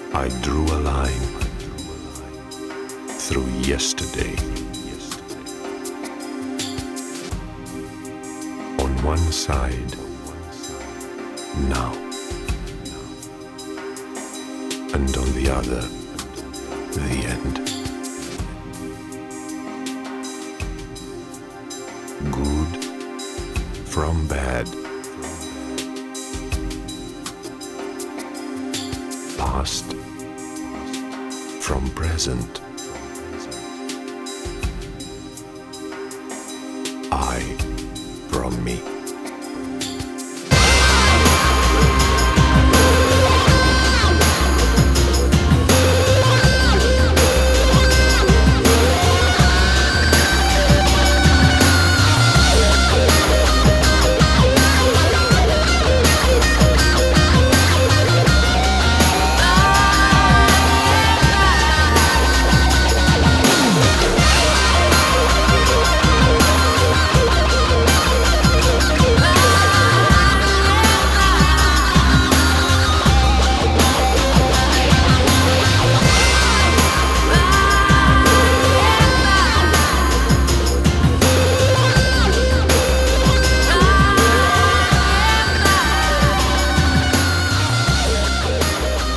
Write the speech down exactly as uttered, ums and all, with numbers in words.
I drew a line through yesterday. On one side, now, and on the other, the end. Good from bad. Past from present. I from me.